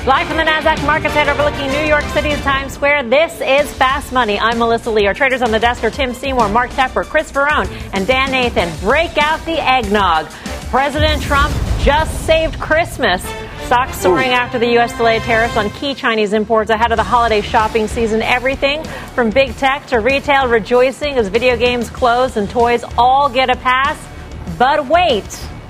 Live from the NASDAQ market site overlooking New York City's Times Square, this is Fast Money. I'm Melissa Lee. Our traders on the desk are Tim Seymour, Mark Tepper, Chris Verone, and Dan Nathan. Break out the eggnog. President Trump just saved Christmas. Stocks soaring after the U.S. delayed tariffs on key Chinese imports ahead of the holiday shopping season. Everything from big tech to retail rejoicing as video games close and toys all get a pass. But wait.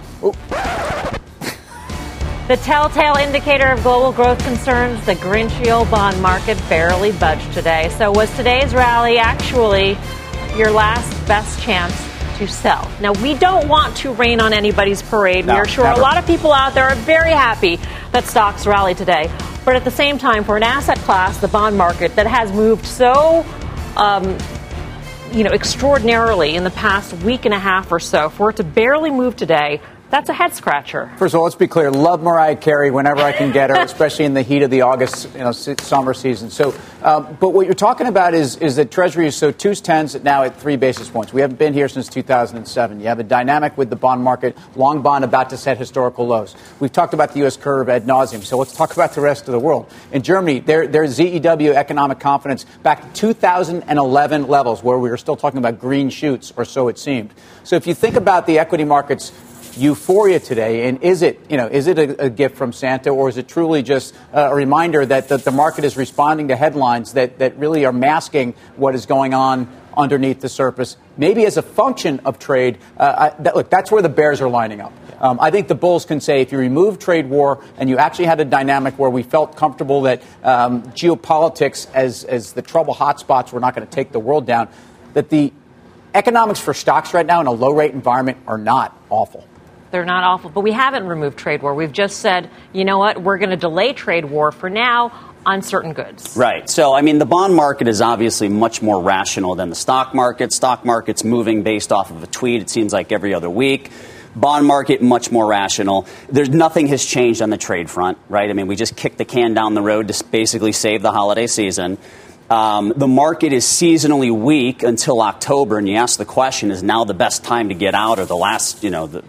The telltale indicator of global growth concerns, the grinchy old bond market barely budged today. So was today's rally actually your last best chance to sell? Now, we don't want to rain on anybody's parade. No, we are sure never. A lot of people out there are very happy that stocks rally today. But at the same time, for an asset class, the bond market, that has moved so extraordinarily in the past week and a half or so, for it to barely move today, that's a head scratcher. First of all, let's be clear. Love Mariah Carey whenever I can get her, especially in the heat of the August summer season. So, but what you're talking about is that Treasury is so 2s, 10s now at 3 basis points. We haven't been here since 2007. You have a dynamic with the bond market, long bond about to set historical lows. We've talked about the U.S. curve ad nauseum. So let's talk about the rest of the world. In Germany, their ZEW economic confidence back to 2011 levels, where we were still talking about green shoots, or so it seemed. So if you think about the equity markets euphoria today, and is it a gift from Santa, or is it truly just a reminder that the market is responding to headlines that really are masking what is going on underneath the surface, maybe as a function of trade? Look, that's where the bears are lining up. I think the bulls can say, if you remove trade war and you actually had a dynamic where we felt comfortable that geopolitics as the trouble hotspots were not going to take the world down, that the economics for stocks right now in a low-rate environment are not awful. They're not awful, but we haven't removed trade war. We've just said, you know what, we're going to delay trade war for now on certain goods. Right. So, I mean, the bond market is obviously much more rational than the stock market. Stock market's moving based off of a tweet, it seems like, every other week. Bond market, much more rational. Nothing has changed on the trade front, right? I mean, we just kicked the can down the road to basically save the holiday season. The market is seasonally weak until October, and you ask the question, is now the best time to get out, or the last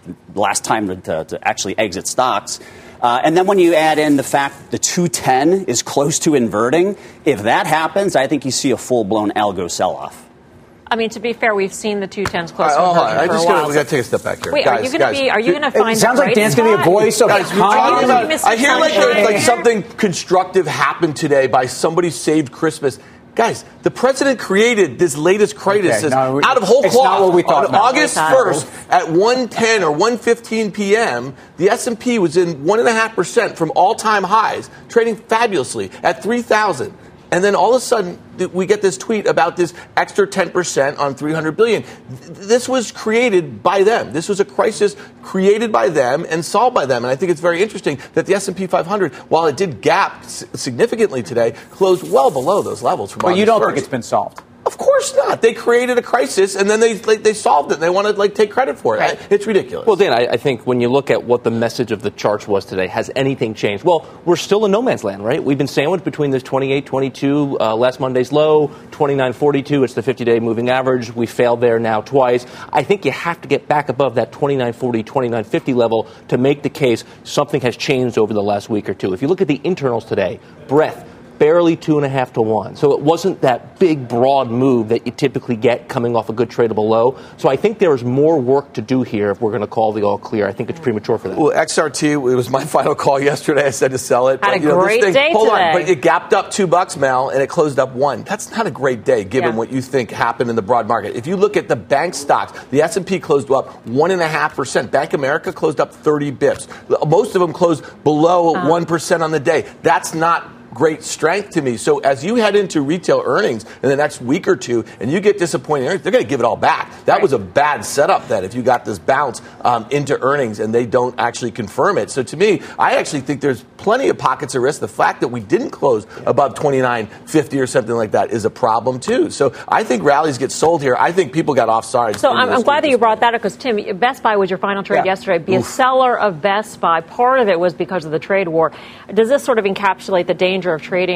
time to actually exit stocks? And then when you add in the fact the 210 is close to inverting, if that happens, I think you see a full-blown algo sell-off. I mean, to be fair, we've seen the 210s close to Hold on. inverting for a while. We got to take a step back here. Wait, guys, are you going to find it sounds the like bright Dan's going to be a voice of guys, you're talking about, I hear Sunshine. like something constructive happened today by somebody saved Christmas. Guys, the president created this latest crisis out of whole cloth. It's not what we thought. On August 1st at 1:10 or 1:15 p.m., the S&P was in 1.5% from all-time highs, trading fabulously at 3,000. And then all of a sudden, we get this tweet about this extra 10% on $300 billion. This was created by them. This was a crisis created by them and solved by them. And I think it's very interesting that the S&P 500, while it did gap significantly today, closed well below those levels. Well, you don't think it's been solved? Of course not. They created a crisis, and then they solved it, and they want to take credit for it. Right. It's ridiculous. Well, Dan, I think when you look at what the message of the charts was today, has anything changed? Well, we're still in no man's land, right? We've been sandwiched between this 28.22, last Monday's low, 29.42. It's the 50-day moving average. We failed there now twice. I think you have to get back above that 29.40, 29.50 level to make the case something has changed over the last week or two. If you look at the internals today, breadth, barely 2.5 to 1. So it wasn't that big, broad move that you typically get coming off a good tradable low. So I think there is more work to do here if we're going to call the all clear. I think it's premature for that. Well, XRT, it was my final call yesterday. I said to sell it. Had a great day hold today. on, but it gapped up $2, Mel, and it closed up $1. That's not a great day, given what you think happened in the broad market. If you look at the bank stocks, the S&P closed up 1.5%. Bank America closed up 30 bips. Most of them closed below 1% on the day. That's not great strength to me. So as you head into retail earnings in the next week or two and you get disappointing earnings, they're going to give it all back. That was a bad setup then if you got this bounce into earnings and they don't actually confirm it. So to me, I actually think there's plenty of pockets of risk. The fact that we didn't close above 29.50 or something like that is a problem too. So I think rallies get sold here. I think people got offside. So I'm glad that you brought that up because, Tim, Best Buy was your final trade yesterday. Be a seller of Best Buy. Part of it was because of the trade war. Does this sort of encapsulate the danger of trading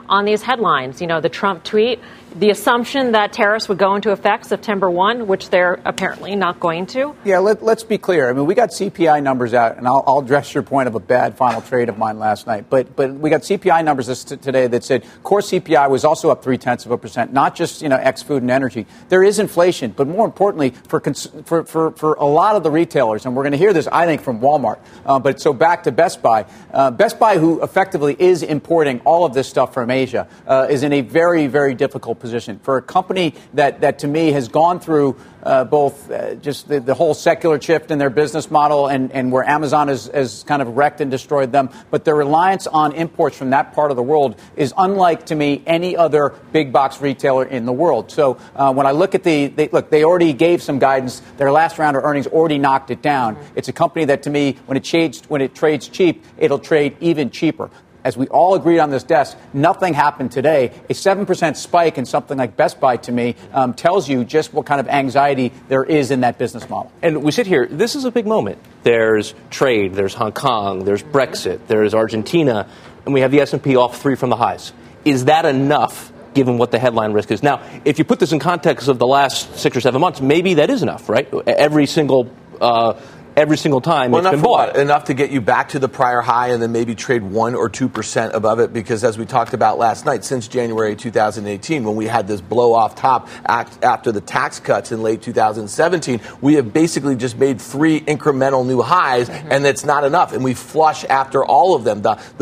on these headlines. You know, the Trump tweet, the assumption that tariffs would go into effect September 1, which they're apparently not going to. Yeah, let's be clear. I mean, we got CPI numbers out, and I'll address your point of a bad final trade of mine last night. But we got CPI numbers today that said core CPI was also up 0.3%, not just, ex food and energy. There is inflation, but more importantly, for a lot of the retailers, and we're going to hear this, I think, from Walmart. But so back to Best Buy. Best Buy, who effectively is importing all of this stuff from Asia, is in a very, very difficult position. For a company that to me has gone through both just the whole secular shift in their business model and where Amazon has kind of wrecked and destroyed them, but their reliance on imports from that part of the world is unlike, to me, any other big box retailer in the world. So when I look at they already gave some guidance. Their last round of earnings already knocked it down. It's a company that, to me, when it trades cheap, it'll trade even cheaper. As we all agreed on this desk, nothing happened today. A 7% spike in something like Best Buy, to me, tells you just what kind of anxiety there is in that business model. And we sit here, this is a big moment. There's trade, there's Hong Kong, there's Brexit, there's Argentina, and we have the S&P off 3 from the highs. Is that enough, given what the headline risk is? Now, if you put this in context of the last 6 or 7 months, maybe that is enough, right? Every single time it's been bought. Enough to get you back to the prior high and then maybe trade 1 or 2% above it, because as we talked about last night, since January 2018, when we had this blow-off top after the tax cuts in late 2017, we have basically just made 3 incremental new highs, and that's not enough. And we flush after all of them.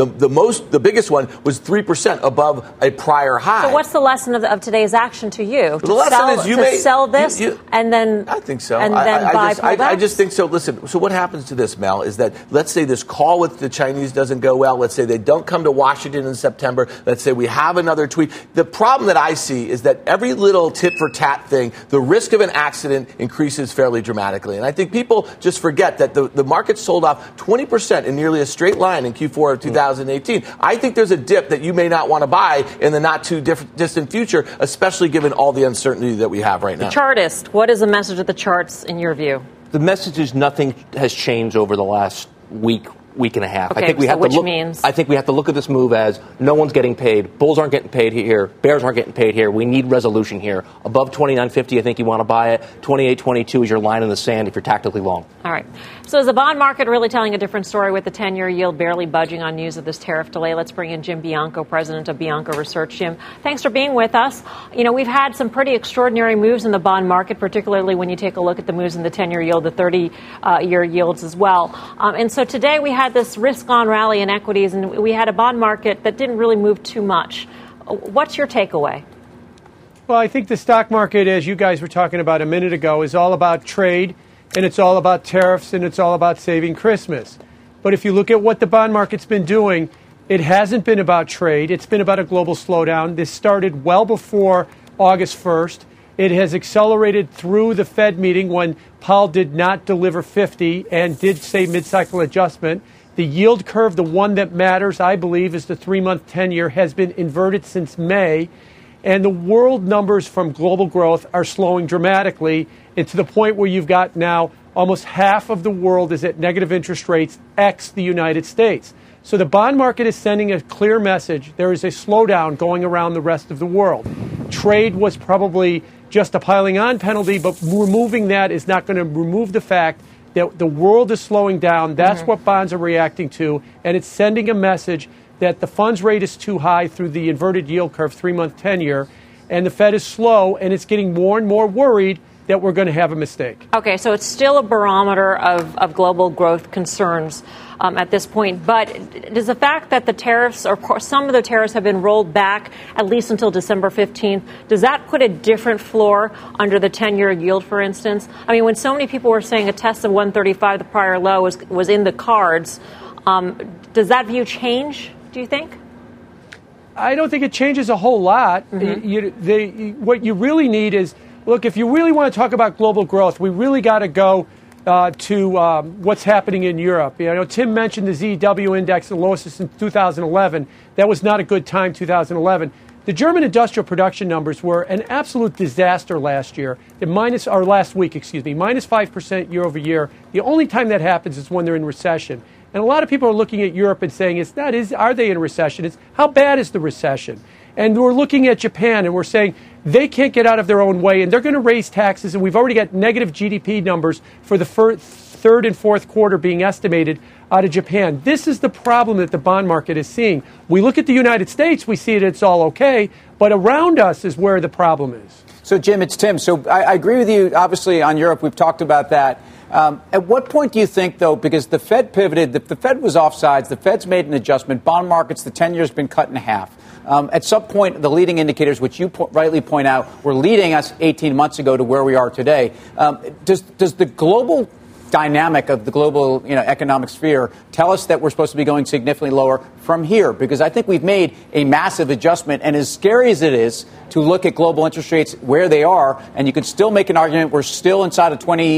The biggest one was 3% above a prior high. So what's the lesson of today's action to you? The lesson is sell this and then I think so. And then buy pullbacks? I just think so. Listen, so what happens to this, Mel, is that let's say this call with the Chinese doesn't go well. Let's say they don't come to Washington in September. Let's say we have another tweet. The problem that I see is that every little tit for tat thing, the risk of an accident increases fairly dramatically. And I think people just forget that the market sold off 20% in nearly a straight line in Q4 of 2018. I think there's a dip that you may not want to buy in the not too distant future, especially given all the uncertainty that we have right now. The chartist, what is the message of the charts in your view? The message is nothing has changed over the last week and a half. Okay, I think we have which to look, means? I think we have to look at this move as no one's getting paid. Bulls aren't getting paid here. Bears aren't getting paid here. We need resolution here. Above 29.50, I think you want to buy it. 28.22 is your line in the sand if you're tactically long. All right. So is the bond market really telling a different story with the 10-year yield barely budging on news of this tariff delay? Let's bring in Jim Bianco, president of Bianco Research. Jim, thanks for being with us. You know, we've had some pretty extraordinary moves in the bond market, particularly when you take a look at the moves in the 10-year yield, the 30-year yields as well. And so today we had this risk-on rally in equities, and we had a bond market that didn't really move too much. What's your takeaway? Well, I think the stock market, as you guys were talking about a minute ago, is all about trade, and it's all about tariffs, and it's all about saving Christmas. But if you look at what the bond market's been doing, it hasn't been about trade. It's been about a global slowdown. This started well before August 1st. It has accelerated through the Fed meeting when Powell did not deliver 50 and did say mid-cycle adjustment. The yield curve, the one that matters, I believe, is the 3-month 10-year, has been inverted since May. And the world numbers from global growth are slowing dramatically, and to the point where you've got now almost half of the world is at negative interest rates, ex the United States. So the bond market is sending a clear message. There is a slowdown going around the rest of the world. Trade was probably just a piling on penalty, but removing that is not going to remove the fact that the world is slowing down. That's what bonds are reacting to, and it's sending a message that the funds rate is too high through the inverted yield curve, 3-month 10-year, and the Fed is slow, and it's getting more and more worried that we're going to have a mistake. Okay, so it's still a barometer of global growth concerns at this point. But does the fact that the tariffs, or some of the tariffs, have been rolled back at least until December 15th, does that put a different floor under the 10-year yield, for instance? I mean, when so many people were saying a test of 135, the prior low, was in the cards, does that view change, do you think? I don't think it changes a whole lot. What you really need is, look, if you really want to talk about global growth, we really got to go to what's happening in Europe. You know, Tim mentioned the ZEW index, the lowest since 2011. That was not a good time, 2011. The German industrial production numbers were an absolute disaster last year. Last week, minus 5% year over year. The only time that happens is when they're in recession. And a lot of people are looking at Europe and saying, are they in a recession? It's how bad is the recession? And we're looking at Japan and we're saying they can't get out of their own way and they're going to raise taxes. And we've already got negative GDP numbers for the third and fourth quarter being estimated out of Japan. This is the problem that the bond market is seeing. We look at the United States, we see it's all okay, but around us is where the problem is. So, Jim, it's Tim. So I agree with you, obviously, on Europe. We've talked about that. At what point do you think, though, because the Fed pivoted, the Fed was offsides, the Fed's made an adjustment, bond markets, the 10-year has been cut in half. At some point, the leading indicators, which you rightly point out, were leading us 18 months ago to where we are today. Does the global dynamic of the global economic sphere tell us that we're supposed to be going significantly lower from here? Because I think we've made a massive adjustment. And as scary as it is to look at global interest rates where they are, and you could still make an argument we're still inside of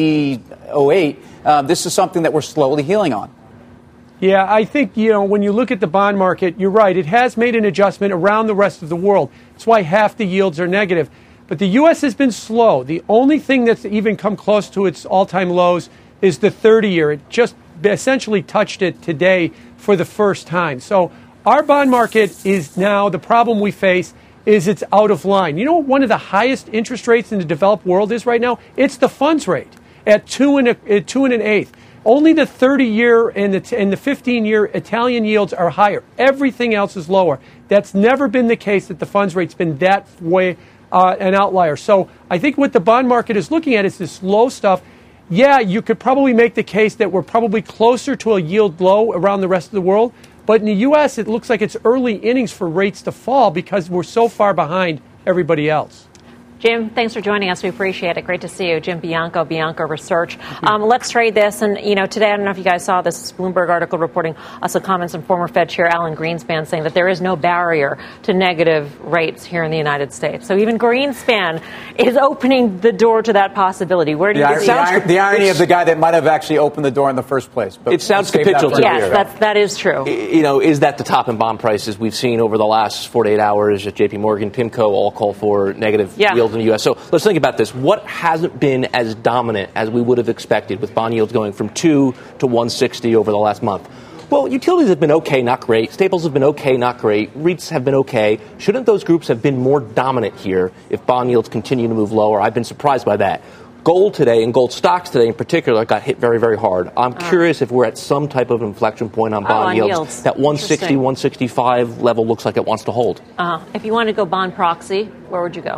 2008, this is something that we're slowly healing on. Yeah, I think, when you look at the bond market, you're right. It has made an adjustment around the rest of the world. That's why half the yields are negative. But the U.S. has been slow. The only thing that's even come close to its all-time lows is the 30-year. It just essentially touched it today for the first time. So our bond market is now, the problem we face is it's out of line. You know what one of the highest interest rates in the developed world is right now? It's the funds rate at 2 1/8. Only the 30-year and the 15-year Italian yields are higher. Everything else is lower. That's never been the case that the funds rate's been that way an outlier. So I think what the bond market is looking at is this low stuff. Yeah, you could probably make the case that we're probably closer to a yield low around the rest of the world. But in the U.S., it looks like it's early innings for rates to fall because we're so far behind everybody else. Jim, thanks for joining us. We appreciate it. Great to see you. Jim Bianco, Bianco Research. Let's trade this. And, today, I don't know if you guys saw this Bloomberg article reporting some comments from former Fed Chair Alan Greenspan saying that there is no barrier to negative rates here in the United States. So even Greenspan is opening the door to that possibility. Where do you see the irony of the guy that might have actually opened the door in the first place? But it sounds capitulative. Yes, that is true. Is that the top in bond prices we've seen over the last 48 hours at J.P. Morgan, PIMCO all call for negative yields in the U.S. So let's think about this. What hasn't been as dominant as we would have expected with bond yields going from 2 to 160 over the last month? Well, utilities have been okay, not great. Staples have been okay, not great. REITs have been okay. Shouldn't those groups have been more dominant here if bond yields continue to move lower? I've been surprised by that. Gold today, and gold stocks today in particular, got hit very, very hard. I'm curious if we're at some type of inflection point on bond yields. That 160, 165 level looks like it wants to hold. If you want to go bond proxy, where would you go?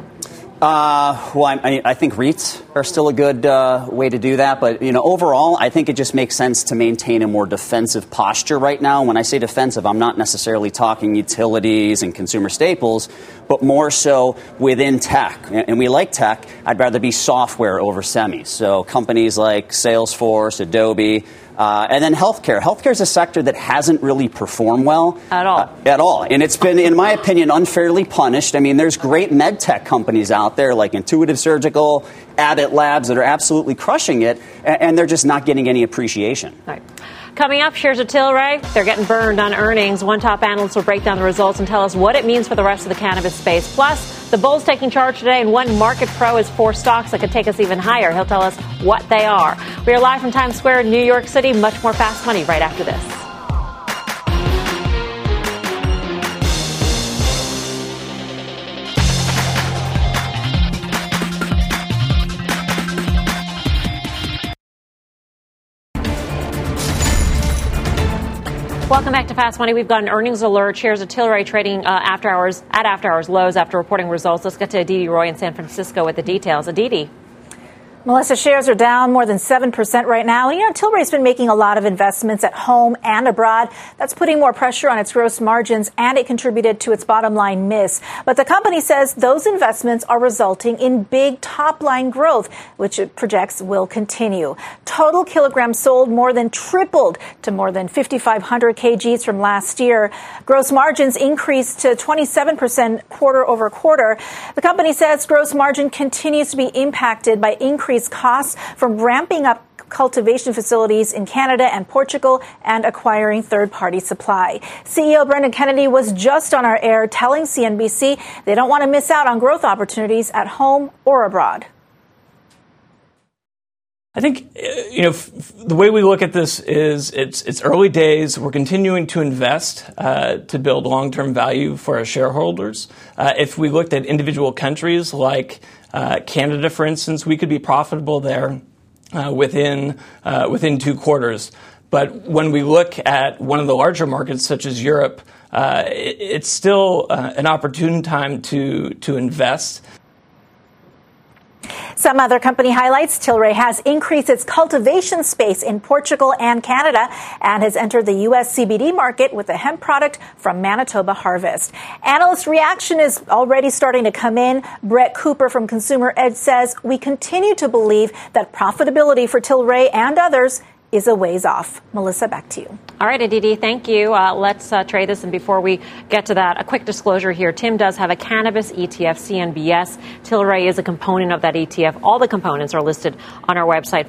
I think REITs are still a good way to do that. But, overall, I think it just makes sense to maintain a more defensive posture right now. When I say defensive, I'm not necessarily talking utilities and consumer staples, but more so within tech. And we like tech. I'd rather be software over semis. So companies like Salesforce, Adobe, and then healthcare. Healthcare is a sector that hasn't really performed well. At all. And it's been, in my opinion, unfairly punished. I mean, there's great med tech companies out there like Intuitive Surgical, Abbott Labs that are absolutely crushing it, and they're just not getting any appreciation. All right. Coming up, shares of Tilray. They're getting burned on earnings. One top analyst will break down the results and tell us what it means for the rest of the cannabis space. Plus, the bulls taking charge today, and one market pro is 4 stocks that could take us even higher. He'll tell us what they are. We are live from Times Square in New York City. Much more Fast Money right after this. Welcome back to Fast Money. We've got an earnings alert. Shares of Tilray trading after hours lows after reporting results. Let's get to Aditi Roy in San Francisco with the details. Aditi. Melissa, shares are down more than 7% right now. Tilray's been making a lot of investments at home and abroad. That's putting more pressure on its gross margins, and it contributed to its bottom line miss. But the company says those investments are resulting in big top line growth, which it projects will continue. Total kilograms sold more than tripled to more than 5,500 kgs from last year. Gross margins increased to 27% quarter over quarter. The company says gross margin continues to be impacted by increased costs from ramping up cultivation facilities in Canada and Portugal and acquiring third-party supply. CEO Brendan Kennedy was just on our air telling CNBC they don't want to miss out on growth opportunities at home or abroad. I think, the way we look at this is it's early days. We're continuing to invest to build long-term value for our shareholders. If we looked at individual countries like Canada, for instance, we could be profitable there within 2 quarters. But when we look at one of the larger markets, such as Europe, it's still an opportune time to invest. Some other company highlights. Tilray has increased its cultivation space in Portugal and Canada and has entered the U.S. CBD market with a hemp product from Manitoba Harvest. Analyst reaction is already starting to come in. Brett Cooper from Consumer Edge says, we continue to believe that profitability for Tilray and others is a ways off. Melissa, back to you. All right, Aditi, thank you. Let's trade this. And before we get to that, a quick disclosure here. Tim does have a cannabis ETF, CNBS. Tilray is a component of that ETF. All the components are listed on our website,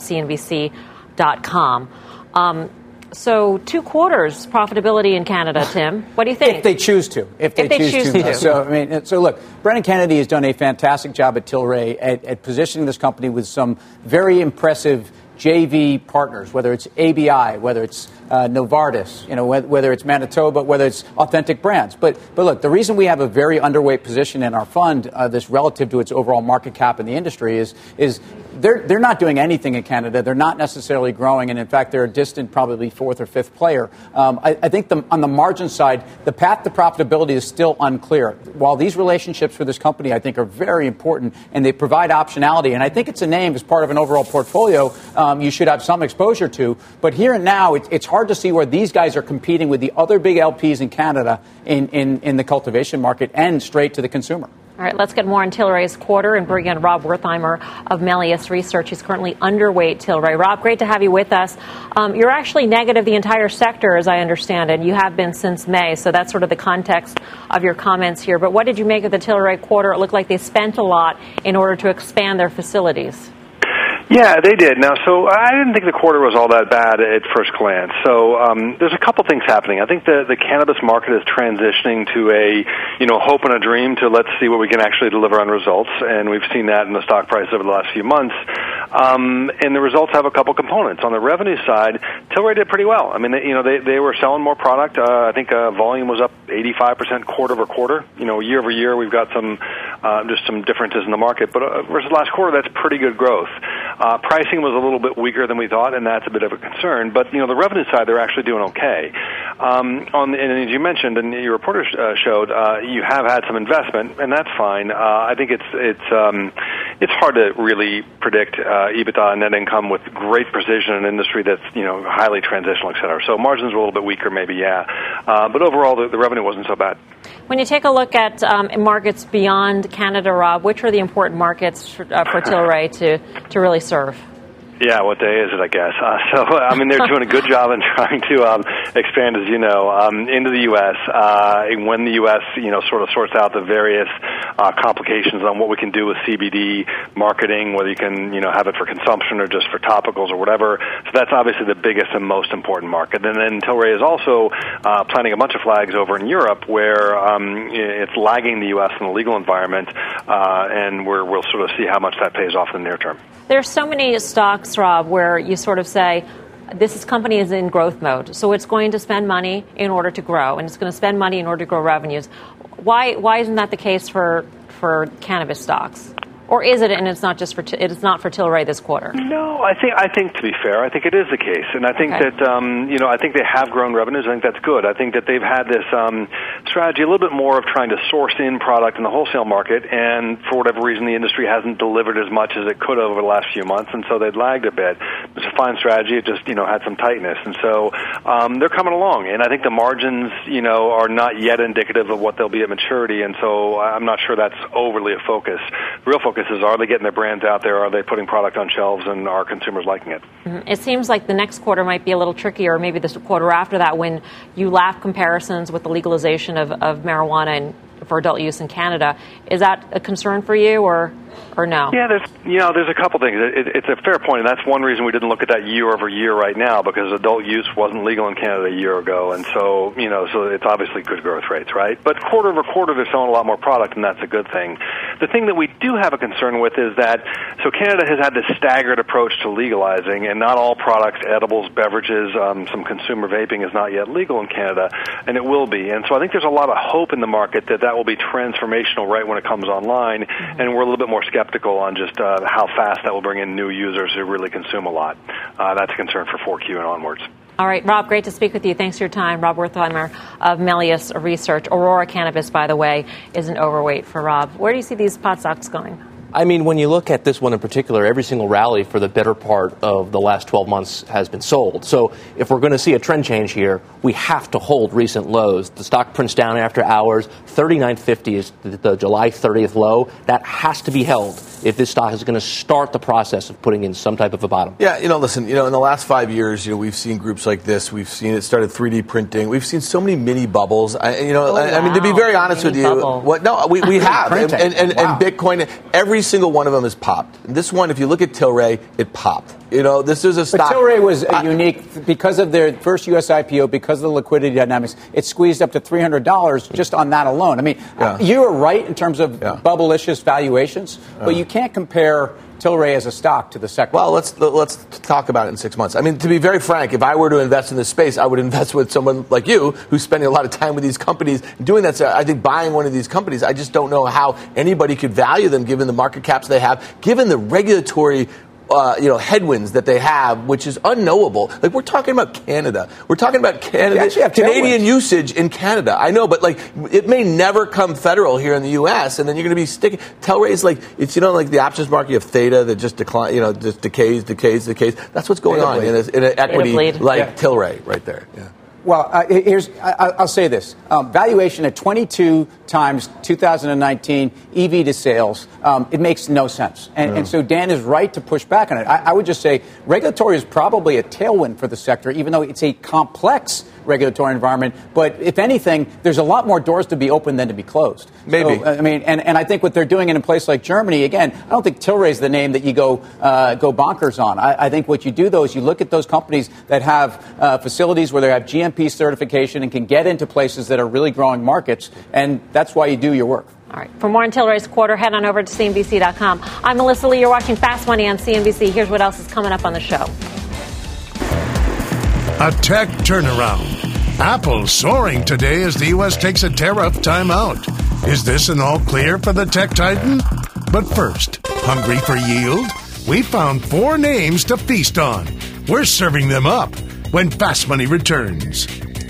fast.cnbc.com. So 2 quarters profitability in Canada, Tim. What do you think? If they choose to. If they choose to. So look, Brennan Kennedy has done a fantastic job at Tilray at positioning this company with some very impressive JV partners, whether it's ABI, whether it's Novartis, whether it's Manitoba, whether it's Authentic Brands. But look, the reason we have a very underweight position in our fund, this relative to its overall market cap in the industry, is they're not doing anything in Canada. They're not necessarily growing, and in fact, they're a distant, probably 4th or 5th player. I think on the margin side, the path to profitability is still unclear. While these relationships for this company, I think, are very important, and they provide optionality, and I think it's a name as part of an overall portfolio you should have some exposure to. But here and now, it's hard to see where these guys are competing with the other big LPs in Canada in the cultivation market and straight to the consumer. All right, let's get more on Tilray's quarter and bring in Rob Wertheimer of Melius Research. He's currently underweight Tilray. Rob, great to have you with us. You're actually negative the entire sector, as I understand it. You have been since May, so that's sort of the context of your comments here. But what did you make of the Tilray quarter? It looked like they spent a lot in order to expand their facilities. Yeah, they did. Now, so I didn't think the quarter was all that bad at first glance. So there's a couple things happening. I think the cannabis market is transitioning to a, hope and a dream to let's see what we can actually deliver on results. And we've seen that in the stock price over the last few months. And the results have a couple components. On the revenue side, Tilray did pretty well. I mean, they were selling more product. I think volume was up 85% quarter over quarter. Year over year, we've got some differences in the market. But versus last quarter, that's pretty good growth. Pricing was a little bit weaker than we thought, and that's a bit of a concern. But, the revenue side, they're actually doing okay. And as you mentioned, and your reporter showed, you have had some investment, and that's fine. I think it's hard to really predict EBITDA and net income with great precision in an industry that's, highly transitional, et cetera. So margins are a little bit weaker, maybe, yeah. But overall, the revenue wasn't so bad. When you take a look at markets beyond Canada, Rob, which are the important markets for Tilray to really serve? Yeah, what day is it, I guess? They're doing a good job in trying to expand, as you know, into the U.S. When the U.S., sort of sorts out the various complications on what we can do with CBD marketing, whether you can, have it for consumption or just for topicals or whatever. So that's obviously the biggest and most important market. And then Tilray is also planting a bunch of flags over in Europe where it's lagging the U.S. in the legal environment, and we'll sort of see how much that pays off in the near term. There's so many stocks, Rob, where you sort of say, this company is in growth mode, so it's going to spend money in order to grow, and it's going to spend money in order to grow revenues. Why isn't that the case for cannabis stocks? Or is it, and it's not just it's not for Tilray this quarter? No, I think to be fair, I think it is the case, and I think that I think they have grown revenues. I think that's good. I think that they've had this strategy a little bit more of trying to source in product in the wholesale market, and for whatever reason, the industry hasn't delivered as much as it could have over the last few months, and so they've lagged a bit. It's a fine strategy. It just had some tightness, and so they're coming along. And I think the margins are not yet indicative of what they'll be at maturity, and so I'm not sure that's overly a focus. The real focus is, are they getting their brands out there? Are they putting product on shelves, and are consumers liking it? Mm-hmm. It seems like the next quarter might be a little trickier, or maybe the quarter after that, when you lap comparisons with the legalization of marijuana and for adult use in Canada. Is that a concern for you, or no? Yeah, there's a couple things. It's a fair point, and that's one reason we didn't look at that year over year right now, because adult use wasn't legal in Canada a year ago, and so so it's obviously good growth rates, right? But quarter over quarter, they're selling a lot more product, and that's a good thing. The thing that we do have a concern with is that, so Canada has had this staggered approach to legalizing, and not all products, edibles, beverages, some consumer vaping is not yet legal in Canada, and it will be. And so I think there's a lot of hope in the market that that will be transformational right when it comes online, and we're a little bit more skeptical on just how fast that will bring in new users who really consume a lot. That's a concern for 4Q and onwards. All right, Rob, great to speak with you. Thanks for your time. Rob Wertheimer of Melius Research. Aurora Cannabis, by the way, isn't overweight for Rob. Where do you see these pot stocks going? I mean, when you look at this one in particular, every single rally for the better part of the last 12 months has been sold. So if we're going to see a trend change here, we have to hold recent lows. The stock prints down after hours. 39.50 is the July 30th low. That has to be held if this stock is going to start the process of putting in some type of a bottom. Yeah, listen, in the last 5 years, we've seen groups like this. We've seen it started 3D printing. We've seen so many mini bubbles. I mean, to be very honest with you, we have. and Bitcoin, every single one of them has popped. And this one, if you look at Tilray, it popped. This is a stock. But Tilray was unique because of their first U.S. IPO, because of the liquidity dynamics. It squeezed up to $300 just on that alone. I mean, you were right in terms of bubblicious valuations, but you can't compare Tilray as a stock to the sector. Well, let's talk about it in 6 months. I mean, to be very frank, if I were to invest in this space, I would invest with someone like you who's spending a lot of time with these companies doing that. So I think buying one of these companies, I just don't know how anybody could value them given the market caps they have, given the regulatory headwinds that they have, which is unknowable. Like, we're talking about Canada. We're talking about Canadian usage in Canada. I know, but it may never come federal here in the U.S. and then you're going to be sticking. Tilray is it's like the options market of theta that just decline, just decays. That's what's going on in an equity like Tilray right there. Yeah. Well, I'll say this. Valuation at 22 times 2019 EV to sales, it makes no sense. And so Dan is right to push back on it. I would just say regulatory is probably a tailwind for the sector, even though it's a complex regulatory environment. But if anything, there's a lot more doors to be open than to be closed. Maybe. So, I mean, and I think what they're doing in a place like Germany, again, I don't think Tilray is the name that you go bonkers on. I think what you do, though, is you look at those companies that have facilities where they have GMP certification and can get into places that are really growing markets, and that's why you do your work. All right. For more on Tilray's quarter, head on over to CNBC.com. I'm Melissa Lee. You're watching Fast Money on CNBC. Here's what else is coming up on the show. A tech turnaround. Apple soaring today as the U.S. takes a tariff timeout. Is this an all clear for the tech titan? But first, hungry for yield? We found 4 names to feast on. We're serving them up when Fast Money returns.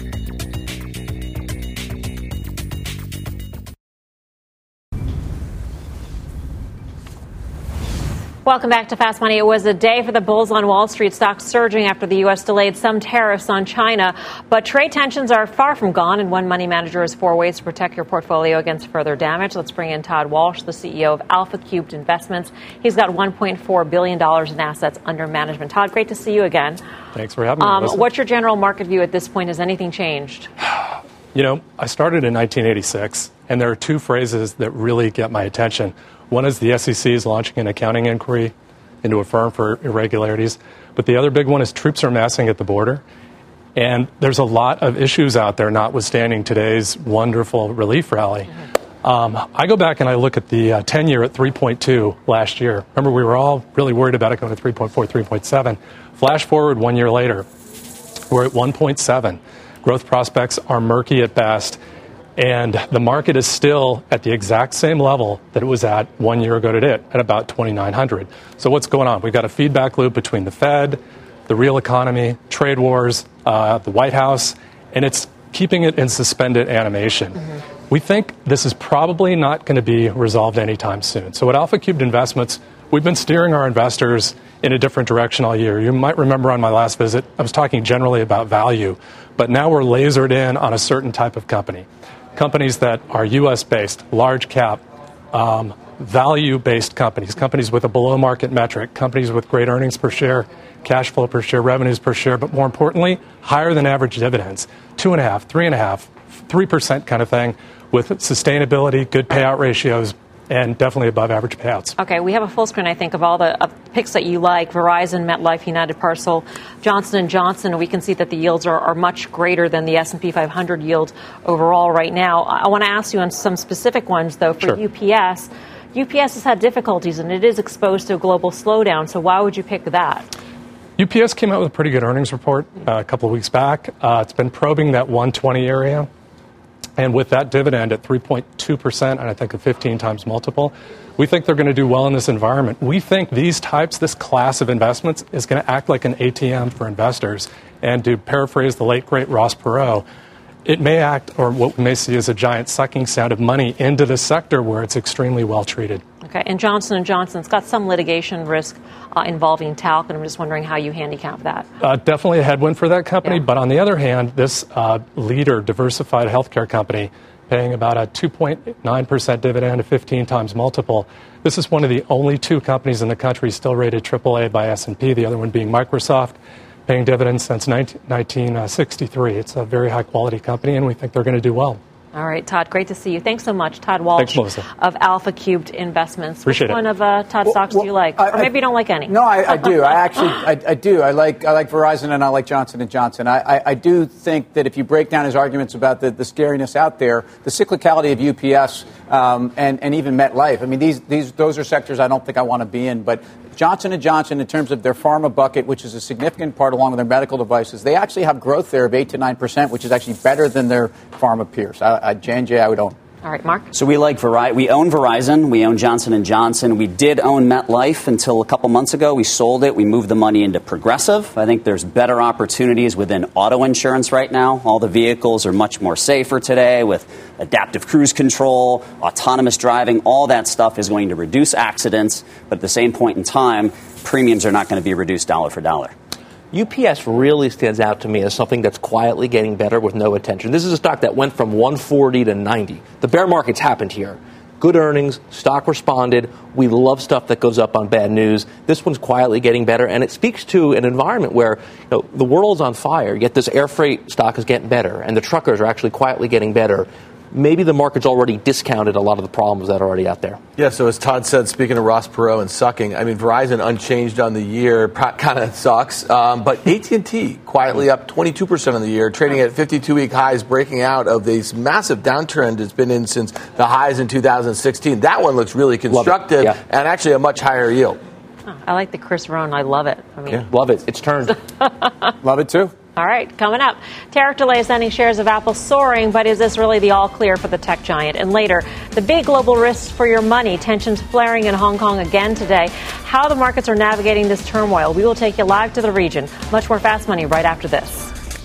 Welcome back to Fast Money. It was a day for the bulls on Wall Street, stocks surging after the U.S. delayed some tariffs on China. But trade tensions are far from gone, and one money manager has 4 ways to protect your portfolio against further damage. Let's bring in Todd Walsh, the CEO of Alpha Cubed Investments. He's got $1.4 billion in assets under management. Todd, great to see you again. Thanks for having me. What's your general market view at this point? Has anything changed? I started in 1986, and there are 2 phrases that really get my attention. One is the SEC is launching an accounting inquiry into a firm for irregularities. But the other big one is troops are massing at the border. And there's a lot of issues out there, notwithstanding today's wonderful relief rally. I go back and I look at the 10-year at 3.2 last year. Remember, we were all really worried about it going to 3.4, 3.7. Flash forward 1 year later, we're at 1.7. Growth prospects are murky at best. And the market is still at the exact same level that it was at 1 year ago today, at about 2,900. So what's going on? We've got a feedback loop between the Fed, the real economy, trade wars, the White House, and it's keeping it in suspended animation. We think this is probably not going to be resolved anytime soon. So at Alpha Cubed Investments, we've been steering our investors in a different direction all year. You might remember on my last visit, I was talking generally about value, but now we're lasered in on a certain type of company. Companies that are U.S.-based, large cap, value-based companies with a below-market metric, companies with great earnings per share, cash flow per share, revenues per share, but more importantly, higher than average dividends, 2.5%, 3.5%, 3% kind of thing, with sustainability, good payout ratios, and definitely above average payouts. Okay, we have a full screen, I think, of all the picks that you like: Verizon, MetLife, United Parcel, Johnson & Johnson. We can see that the yields are much greater than the S&P 500 yield overall right now. I want to ask you on some specific ones, though. For UPS, UPS has had difficulties, and it is exposed to a global slowdown. So why would you pick that? UPS came out with a pretty good earnings report a couple of weeks back. It's been probing that 120 area. And with that dividend at 3.2% and I think a 15 times multiple, we think they're going to do well in this environment. We think this class of investments is going to act like an ATM for investors. And to paraphrase the late, great Ross Perot, it may act, or what we may see as a giant sucking sound of money into the sector where it's extremely well treated. Okay, and Johnson & Johnson's got some litigation risk involving talc, and I'm just wondering how you handicap that. Definitely a headwind for that company, but on the other hand, this leader, diversified healthcare company, paying about a 2.9% dividend, a 15 times multiple. This is one of the only two companies in the country still rated AAA by S&P, the other one being Microsoft, paying dividends since 1963. It's a very high-quality company, and we think they're going to do well. All right, Todd, great to see you. Thanks so much. Todd Walsh of Alpha Cubed Investments. Appreciate Which one of Todd's stocks do you like? Or maybe you don't like any. No, I do. I do. I like Verizon and I like Johnson & Johnson. I do think that if you break down his arguments about the scariness out there, the cyclicality of UPS and even MetLife, I mean, those are sectors I don't think I want to be in. But Johnson & Johnson, in terms of their pharma bucket, which is a significant part along with their medical devices, they actually have growth there of 8 to 9%, which is actually better than their pharma peers. J&J, I would own. All right, Mark. So we own Verizon, we own Johnson & Johnson. We did own MetLife until a couple months ago. We sold it. We moved the money into Progressive. I think there's better opportunities within auto insurance right now. All the vehicles are much more safer today with adaptive cruise control, autonomous driving. All that stuff is going to reduce accidents, but at the same point in time, premiums are not going to be reduced dollar for dollar. UPS really stands out to me as something that's quietly getting better with no attention. This is a stock that went from 140 to 90. The bear market's happened here. Good earnings, stock responded. We love stuff that goes up on bad news. This one's quietly getting better, and it speaks to an environment where the world's on fire, yet this air freight stock is getting better, and the truckers are actually quietly getting better. Maybe the market's already discounted a lot of the problems that are already out there. Yeah, so as Todd said, speaking of Ross Perot and sucking, I mean, Verizon unchanged on the year, kind of sucks. But AT&T quietly up 22% on the year, trading at 52-week highs, breaking out of this massive downtrend it's been in since the highs in 2016. That one looks really constructive and actually a much higher yield. Oh, I like the Chris Rohn. I love it. Love it. It's turned. Love it, too. All right, coming up, tariff delays sending shares of Apple soaring, but is this really the all clear for the tech giant? And later, the big global risks for your money, tensions flaring in Hong Kong again today, how the markets are navigating this turmoil. We will take you live to the region. Much more Fast Money right after this.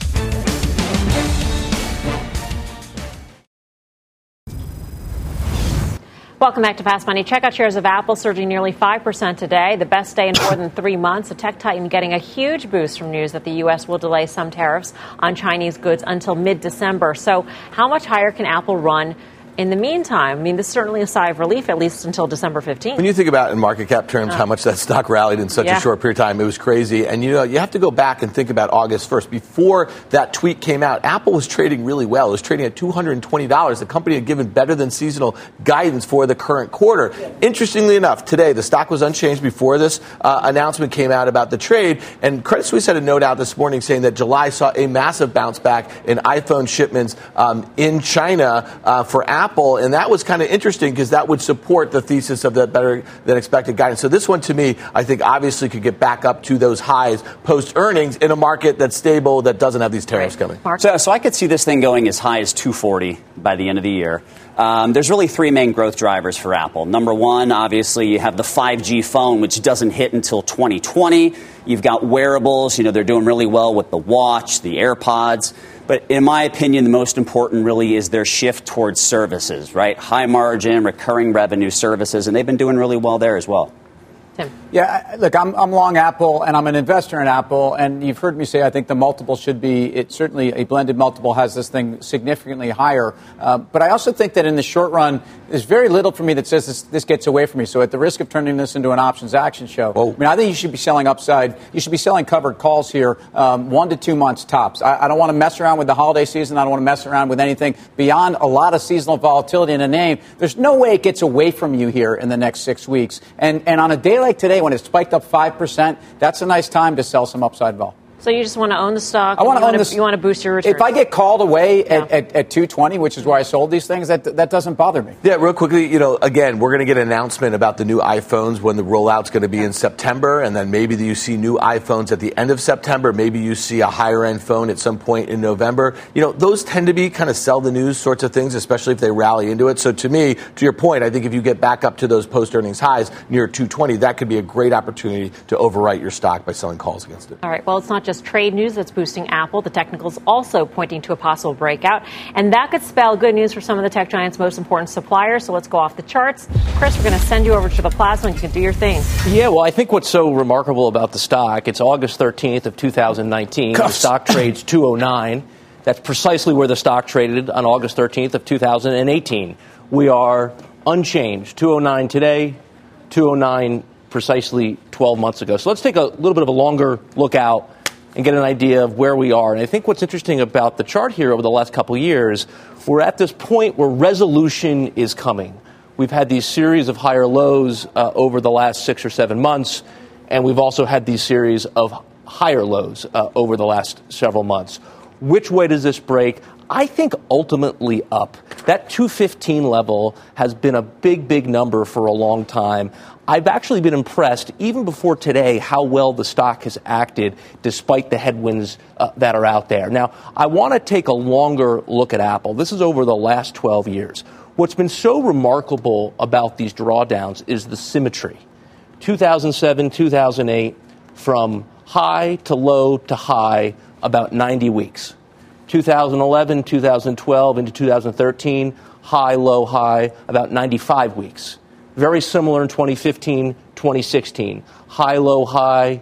Welcome back to Fast Money. Check out shares of Apple surging nearly 5% today, the best day in more than 3 months. The tech titan getting a huge boost from news that the U.S. will delay some tariffs on Chinese goods until mid-December. So how much higher can Apple run in the meantime? I mean, this is certainly a sigh of relief, at least until December 15th. When you think about in market cap terms how much that stock rallied in such a short period of time, it was crazy. And, you have to go back and think about August 1st. Before that tweet came out, Apple was trading really well. It was trading at $220. The company had given better than seasonal guidance for the current quarter. Interestingly enough, today, the stock was unchanged before this announcement came out about the trade. And Credit Suisse had a note out this morning saying that July saw a massive bounce back in iPhone shipments in China for Apple. And that was kind of interesting because that would support the thesis of the better than expected guidance. So this one, to me, I think obviously could get back up to those highs post-earnings in a market that's stable, that doesn't have these tariffs coming. So I could see this thing going as high as 240 by the end of the year. There's really three main growth drivers for Apple. Number one, obviously, you have the 5G phone, which doesn't hit until 2020. You've got wearables. They're doing really well with the watch, the AirPods. But in my opinion, the most important really is their shift towards services, right? High margin, recurring revenue services, and they've been doing really well there as well. Tim. Yeah, look, I'm long Apple, and I'm an investor in Apple, and you've heard me say I think the multiple should be, certainly a blended multiple has this thing significantly higher. But I also think that in the short run, there's very little for me that says this gets away from me. So at the risk of turning this into an options action show, I think you should be selling upside. You should be selling covered calls here 1 to 2 months tops. I don't want to mess around with the holiday season. I don't want to mess around with anything beyond a lot of seasonal volatility in a name. There's no way it gets away from you here in the next 6 weeks. And on a day like today, when it spiked up 5%, that's a nice time to sell some upside vol. So you just want to own the stock? I want to own this. You want to boost your returns? If I get called away at 220, which is where I sold these things, that doesn't bother me. Yeah, real quickly, again, we're going to get an announcement about the new iPhones when the rollout's going to be in September, and then maybe you see new iPhones at the end of September. Maybe you see a higher-end phone at some point in November. Those tend to be kind of sell the news sorts of things, especially if they rally into it. So to me, to your point, I think if you get back up to those post-earnings highs near 220, that could be a great opportunity to overwrite your stock by selling calls against it. All right. Well, it's not just trade news that's boosting Apple. The technicals also pointing to a possible breakout, and that could spell good news for some of the tech giants' most important suppliers. So let's go off the charts. Chris, we're going to send you over to the plasma and you can do your thing. Yeah, well, I think what's so remarkable about the stock, it's August 13th of 2019. The stock trades 209. That's precisely where the stock traded on August 13th of 2018. We are unchanged. 209 today, 209 precisely 12 months ago. So let's take a little bit of a longer look out and get an idea of where we are. And I think what's interesting about the chart here over the last couple of years, we're at this point where resolution is coming. We've had these series of higher lows over the last 6 or 7 months, and we've also had these series of higher lows over the last several months. Which way does this break? I think ultimately up. That 215 level has been a big, big number for a long time. I've actually been impressed, even before today, how well the stock has acted despite the headwinds that are out there. Now, I want to take a longer look at Apple. This is over the last 12 years. What's been so remarkable about these drawdowns is the symmetry. 2007, 2008, from high to low to high, about 90 weeks. 2011, 2012, into 2013, high, low, high, about 95 weeks. Very similar in 2015, 2016. High, low, high,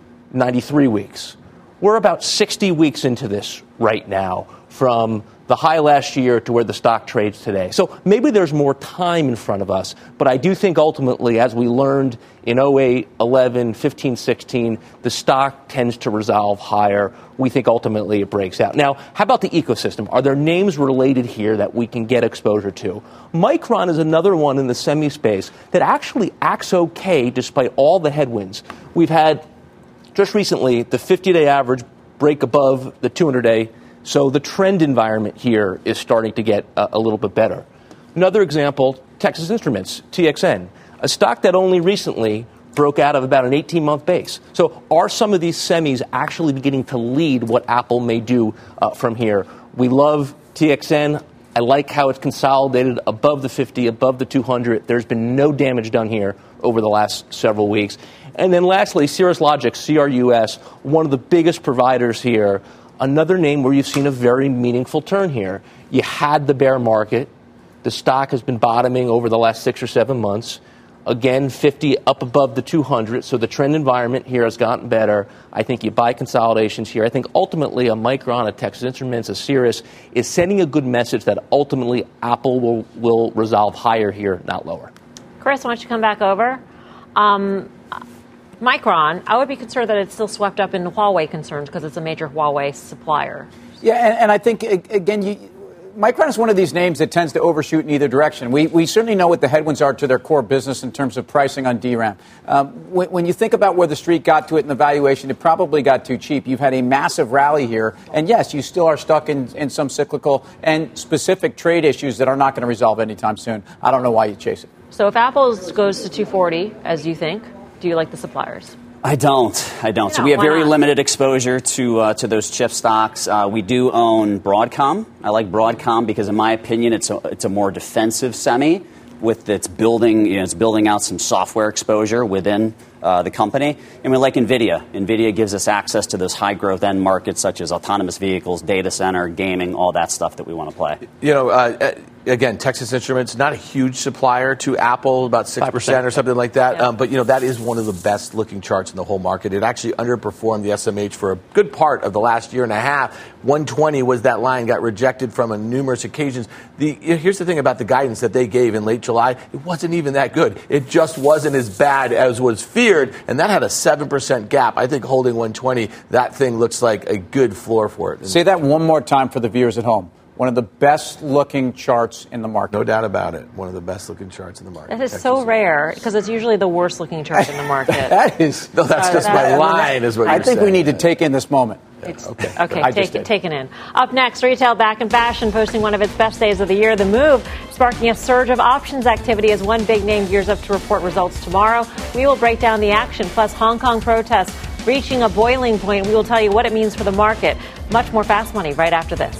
93 weeks. We're about 60 weeks into this right now, from the high last year to where the stock trades today. So maybe there's more time in front of us, but I do think ultimately, as we learned in 08, 11, 15, 16, the stock tends to resolve higher. We think ultimately it breaks out. Now, how about the ecosystem? Are there names related here that we can get exposure to? Micron is another one in the semi space that actually acts okay despite all the headwinds. We've had just recently the 50-day average break above the 200-day. So the trend environment here is starting to get a little bit better. Another example, Texas Instruments, TXN, a stock that only recently broke out of about an 18-month base. So are some of these semis actually beginning to lead what Apple may do from here? We love TXN. I like how it's consolidated above the 50, above the 200. There's been no damage done here over the last several weeks. And then lastly, Cirrus Logic, CRUS, one of the biggest providers here. Another name where you've seen a very meaningful turn here. You had the bear market. The stock has been bottoming over the last 6 or 7 months. Again, 50 up above the 200. So the trend environment here has gotten better. I think you buy consolidations here. I think ultimately a Micron, a Texas Instruments, a Cirrus is sending a good message that ultimately Apple will resolve higher here, not lower. Chris, why don't you come back over? Micron, I would be concerned that it's still swept up in Huawei concerns because it's a major Huawei supplier. Yeah, and I think, again, Micron is one of these names that tends to overshoot in either direction. We certainly know what the headwinds are to their core business in terms of pricing on DRAM. When you think about where the street got to it and the valuation, it probably got too cheap. You've had a massive rally here. And, yes, you still are stuck in some cyclical and specific trade issues that are not going to resolve anytime soon. I don't know why you chase it. So if Apple goes to 240, as you think, do you like the suppliers? I don't. So we have very limited exposure to those chip stocks. We do own Broadcom. I like Broadcom because, in my opinion, it's a more defensive semi with its building out some software exposure within the company. And we like NVIDIA. NVIDIA gives us access to those high growth end markets such as autonomous vehicles, data center, gaming, all that stuff that we want to play. Again, Texas Instruments, not a huge supplier to Apple, about 6% or something like that. Yeah. But that is one of the best looking charts in the whole market. It actually underperformed the SMH for a good part of the last year and a half. 120 was that line, got rejected from on numerous occasions. Here's the thing about the guidance that they gave in late July. It wasn't even that good. It just wasn't as bad as was feared, and that had a 7% gap. I think holding 120, that thing looks like a good floor for it. Say that one more time for the viewers at home. one of the best-looking charts in the market. No doubt about it. One of the best-looking charts in the market. That is so rare because it's usually the worst-looking chart in the market. That's just my line, is what you're saying. I think we need to take in this moment. Okay, take it in. Up next, retail back in fashion, posting one of its best days of the year. The move sparking a surge of options activity as one big name gears up to report results tomorrow. We will break down the action, plus Hong Kong protests reaching a boiling point. We will tell you what it means for the market. Much more Fast Money right after this.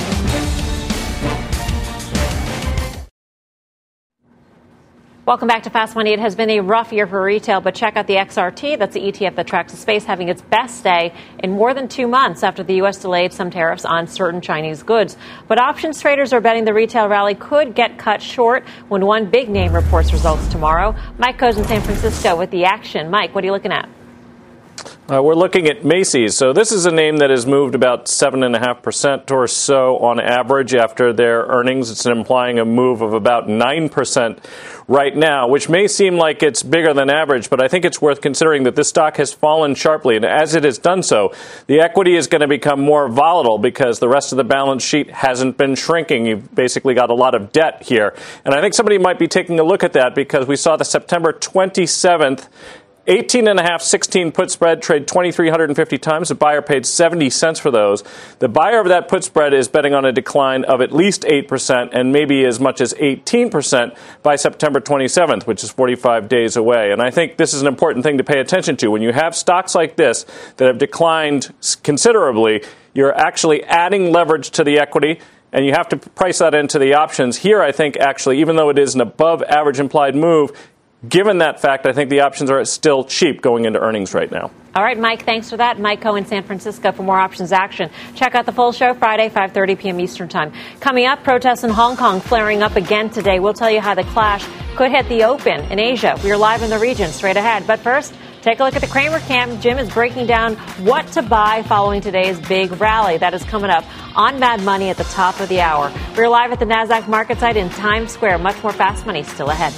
Welcome back to Fast Money. It has been a rough year for retail, but check out the XRT. That's the ETF that tracks the space, having its best day in more than 2 months after the U.S. delayed some tariffs on certain Chinese goods. But options traders are betting the retail rally could get cut short when one big name reports results tomorrow. Mike Coase in San Francisco with the action. Mike, what are you looking at? We're looking at Macy's. So this is a name that has moved about 7.5% or so on average after their earnings. It's implying a move of about 9% right now, which may seem like it's bigger than average, but I think it's worth considering that this stock has fallen sharply. And as it has done so, the equity is going to become more volatile because the rest of the balance sheet hasn't been shrinking. You've basically got a lot of debt here. And I think somebody might be taking a look at that because we saw the September 27th 18.5, 16 put spread trade 2,350 times. The buyer paid 70 cents for those. The buyer of that put spread is betting on a decline of at least 8% and maybe as much as 18% by September 27th, which is 45 days away. And I think this is an important thing to pay attention to. When you have stocks like this that have declined considerably, you're actually adding leverage to the equity, and you have to price that into the options. Here, I think, actually, even though it is an above-average implied move, given that fact, I think the options are still cheap going into earnings right now. All right, Mike, thanks for that. Mike Coe in San Francisco for more options action. Check out the full show Friday, 5:30 p.m. Eastern Time. Coming up, protests in Hong Kong flaring up again today. We'll tell you how the clash could hit the open in Asia. We are live in the region straight ahead. But first, take a look at the Cramer Cam. Jim is breaking down what to buy following today's big rally. That is coming up on Mad Money at the top of the hour. We're live at the NASDAQ market site in Times Square. Much more Fast Money still ahead.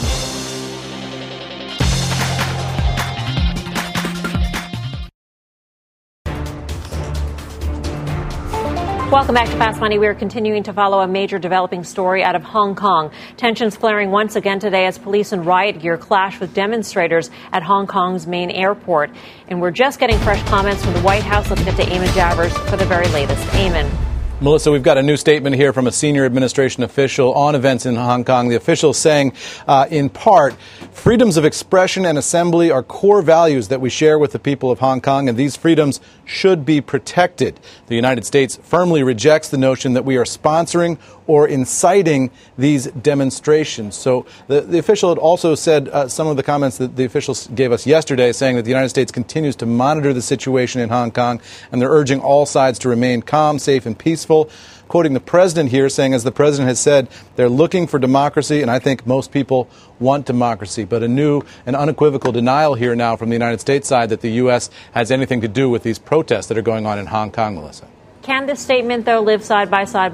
Welcome back to Fast Money. We are continuing to follow a major developing story out of Hong Kong. Tensions flaring once again today as police in riot gear clash with demonstrators at Hong Kong's main airport. And we're just getting fresh comments from the White House. Let's get to Eamon Javers for the very latest. Eamon. Melissa, we've got a new statement here from a senior administration official on events in Hong Kong. The official saying, in part, freedoms of expression and assembly are core values that we share with the people of Hong Kong, and these freedoms should be protected. The United States firmly rejects the notion that we are sponsoring or inciting these demonstrations. So the official had also said some of the comments that the officials gave us yesterday, saying that the United States continues to monitor the situation in Hong Kong, and they're urging all sides to remain calm, safe, and peaceful. Quoting the president here, saying, as the president has said, they're looking for democracy, and I think most people want democracy. But a new and unequivocal denial here now from the United States side that the U.S. has anything to do with these protests that are going on in Hong Kong, Melissa. Can this statement, though, live side by side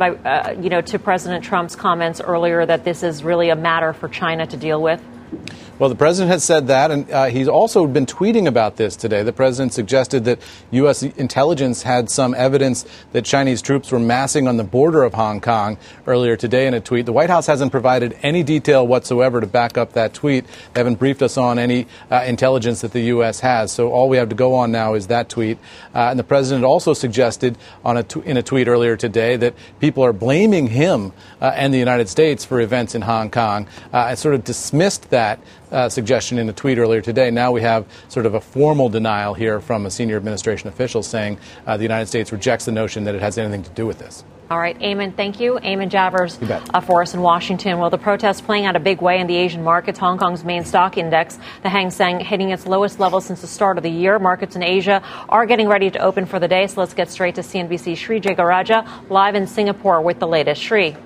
to President Trump's comments earlier that this is really a matter for China to deal with? Well, the president has said that, and he's also been tweeting about this today. The president suggested that U.S. intelligence had some evidence that Chinese troops were massing on the border of Hong Kong earlier today in a tweet. The White House hasn't provided any detail whatsoever to back up that tweet. They haven't briefed us on any intelligence that the U.S. has. So all we have to go on now is that tweet. And the president also suggested in a tweet earlier today that people are blaming him and the United States for events in Hong Kong. I sort of dismissed that suggestion in a tweet earlier today. Now we have sort of a formal denial here from a senior administration official saying the United States rejects the notion that it has anything to do with this. All right, Eamon, thank you. Eamon Javers for us in Washington. Well, the protests playing out a big way in the Asian markets. Hong Kong's main stock index, the Hang Seng, hitting its lowest level since the start of the year. Markets in Asia are getting ready to open for the day. So let's get straight to CNBC's Sri Jagaraja, live in Singapore with the latest. Sri.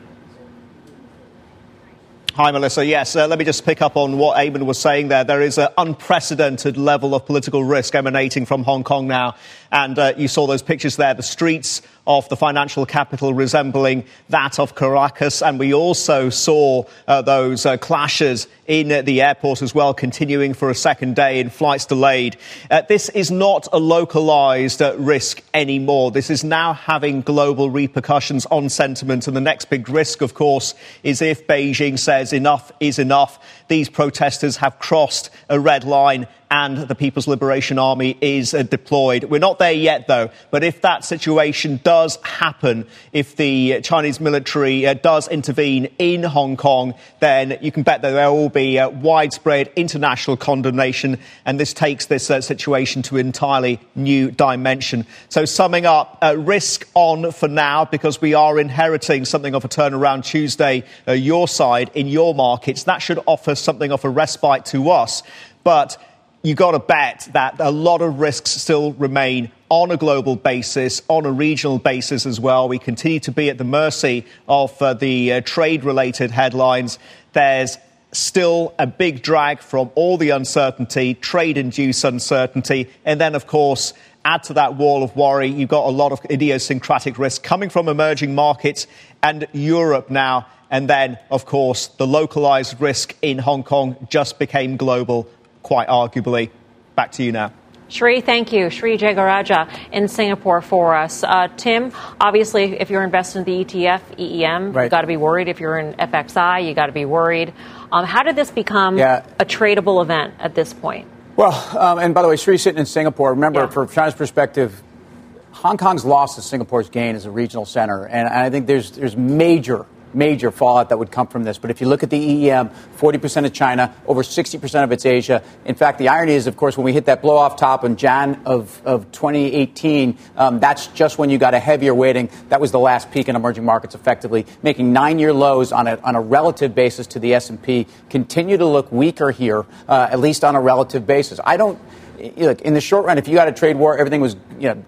Hi, Melissa. Yes, let me just pick up on what Eamon was saying there. There is an unprecedented level of political risk emanating from Hong Kong now And you saw those pictures there, the streets of the financial capital resembling that of Caracas. And we also saw those clashes in the airport as well, continuing for a second day and flights delayed. This is not a localized risk anymore. This is now having global repercussions on sentiment. And the next big risk, of course, is if Beijing says enough is enough. These protesters have crossed a red line and the People's Liberation Army is deployed. We're not there yet, though. But if that situation does happen, if the Chinese military does intervene in Hong Kong, then you can bet that there will be widespread international condemnation. And this takes this situation to an entirely new dimension. So summing up, risk on for now, because we are inheriting something of a turnaround Tuesday, your side in your markets. That should offer something of a respite to us. But you got to bet that a lot of risks still remain on a global basis, on a regional basis as well. We continue to be at the mercy of the trade-related headlines. There's still a big drag from all the uncertainty, trade-induced uncertainty. And then, of course, add to that wall of worry, you've got a lot of idiosyncratic risk coming from emerging markets and Europe now. And then, of course, the localized risk in Hong Kong just became global, quite arguably. Back to you now. Sri, thank you. Sri Jagaraja in Singapore for us. Tim, obviously, if you're invested in the ETF, EEM, right, you've got to be worried. If you're in FXI, you got to be worried. How did this become a tradable event at this point? Well, and by the way, Sri's sitting in Singapore. Remember, from China's perspective, Hong Kong's loss to Singapore's gain as a regional center. And I think there's major fallout that would come from this. But if you look at the EEM, 40% of China, over 60% of it's Asia. In fact, the irony is, of course, when we hit that blow-off top in Jan of 2018, that's just when you got a heavier weighting. That was the last peak in emerging markets, effectively, making 9-year lows on a relative basis to the S&P. Continue to look weaker here, at least on a relative basis. Look, in the short run, if you got a trade war, everything was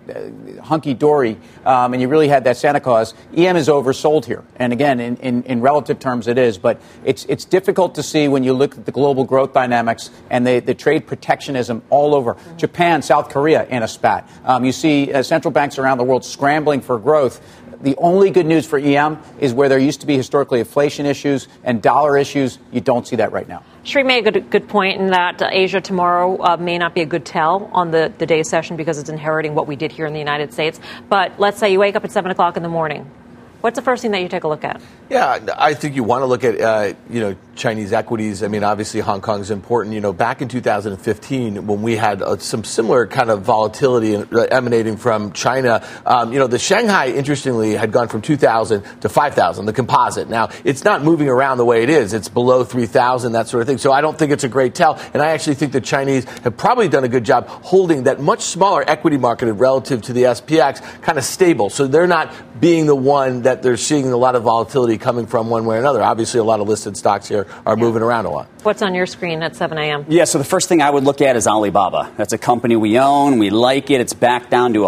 hunky-dory, and you really had that Santa Claus, EM is oversold here. And again, in relative terms, it is. But it's difficult to see when you look at the global growth dynamics and the trade protectionism all over. Japan, South Korea in a spat. You see central banks around the world scrambling for growth. The only good news for EM is where there used to be historically inflation issues and dollar issues. You don't see that right now. Sri made a good point in that Asia tomorrow may not be a good tell on the day session because it's inheriting what we did here in the United States. But let's say you wake up at 7 o'clock in the morning. What's the first thing that you take a look at? Yeah, I think you want to look at, Chinese equities. I mean, obviously, Hong Kong is important. Back in 2015, when we had some similar kind of volatility emanating from China, the Shanghai, interestingly, had gone from 2,000 to 5,000, the composite. Now, it's not moving around the way it is. It's below 3,000, that sort of thing. So I don't think it's a great tell. And I actually think the Chinese have probably done a good job holding that much smaller equity market relative to the SPX kind of stable. So they're not being the one that they're seeing a lot of volatility coming from one way or another. Obviously, a lot of listed stocks here are moving around a lot. What's on your screen at 7 a.m.? Yeah, so the first thing I would look at is Alibaba. That's a company we own. We like it. It's back down to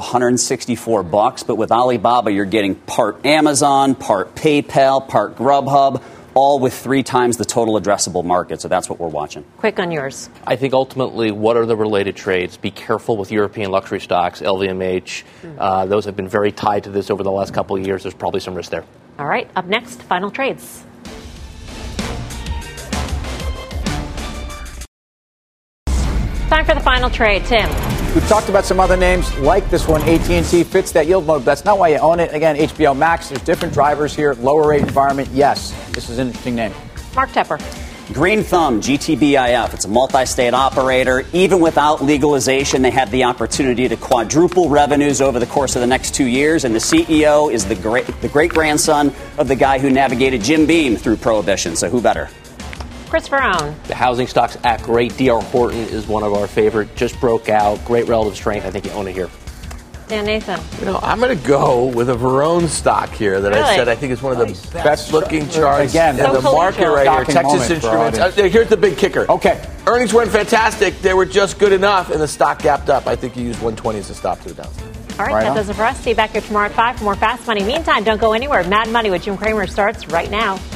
$164. But with Alibaba, you're getting part Amazon, part PayPal, part Grubhub, all with 3 times the total addressable market. So that's what we're watching. Quick on yours. I think ultimately, what are the related trades? Be careful with European luxury stocks, LVMH. Those have been very tied to this over the last couple of years. There's probably some risk there. All right. Up next, final trades. Time for the final trade. Tim. We've talked about some other names like this one. AT&T fits that yield mode. That's not why you own it. Again, HBO Max, there's different drivers here. Lower rate environment. Yes, this is an interesting name. Mark Tepper. Green Thumb, GTBIF. It's a multi-state operator. Even without legalization, they have the opportunity to quadruple revenues over the course of the next 2 years. And the CEO is the great-grandson of the guy who navigated Jim Beam through Prohibition. So who better? Chris Verone. The housing stocks act great. D.R. Horton is one of our favorite. Just broke out. Great relative strength. I think you own it here. Dan Nathan. I'm going to go with a Verone stock here that I said I think is one of the best-looking charts in the market right here. Texas Instruments. Here's the big kicker. Okay. Earnings weren't fantastic. They were just good enough, and the stock gapped up. I think you used 120 as a stop to the downside. All right, that does it for us. See you back here tomorrow at 5 for more Fast Money. Meantime, don't go anywhere. Mad Money with Jim Cramer starts right now.